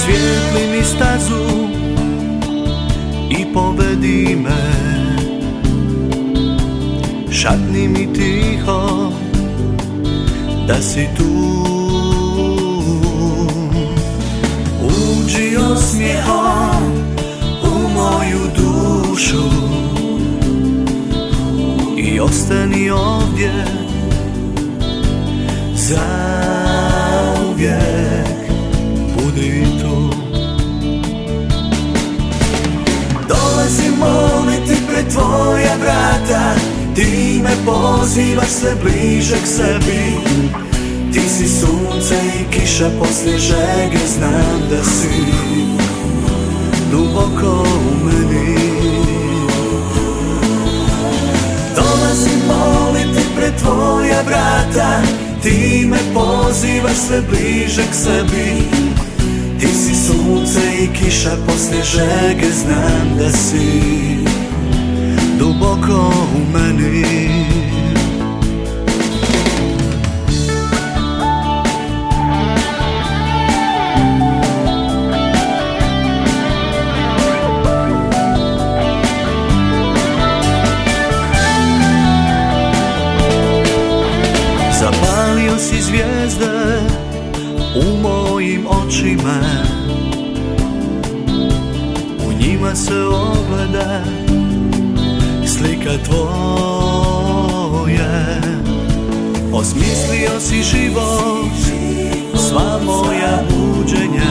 Osvijetli mi stazu i povedi me, šapni mi tiho da si tu. Uđi osmijehom u moju dušu i ostani ovdje zauvijek, budi tu. Dolazim moliti pred tvoja vrata, ti me pozivaš sve bliže k sebi. Ti si sunce i kiša poslije žege, znam da si duboko u meni. Dolazim moliti pred tvoja vrata, ti me pozivaš sve bliže k sebi. Ti si sunce i kiša poslije žege, znam da si duboko u meni. Zapalio si zvijezde u mojim očima, u njima se ogleda slika tvoje. Osmislio si život, sva moja buđenja.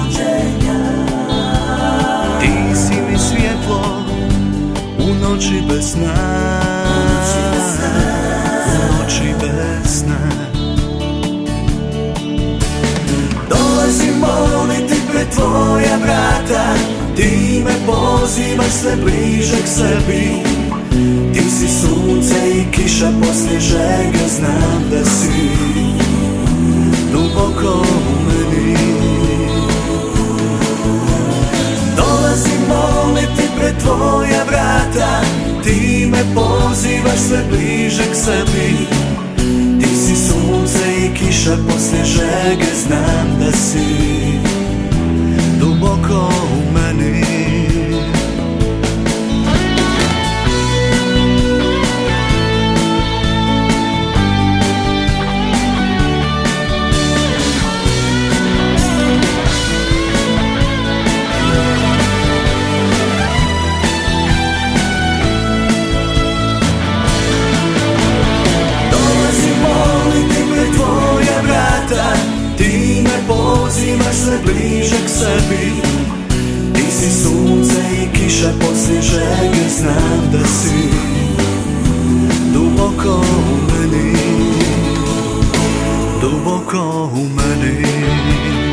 Ti si mi svjetlo u noći bez sna, u noći bez sna. Dolazim moliti pred tvoja vrata, ti me pozivaš sve bliže k sebi. Ti si sunce i kiša poslije žege, znam da si duboko u meni. Dolazim moliti pred tvoja vrata, ti me pozivaš sve bliže k sebi. Ti si sunce i kiša poslije žege, znam da si duboko u meni. Ti me pozivaš sve bliže k sebi. Ti si sunce i kiša poslije žege, znam da si duboko u meni, duboko u meni.